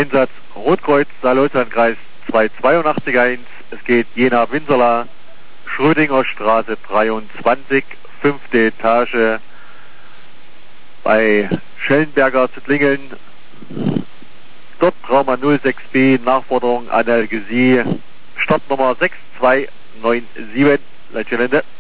Einsatz Rotkreuz, Saarlostlandkreis 2881. Es geht Jena-Winserla, Schrödingerstraße 23, 5. Etage, bei Schellenberger zu klingeln. Dort Trauma 06B, Nachforderung Analgesie, Startnummer 6297, Leitgelände.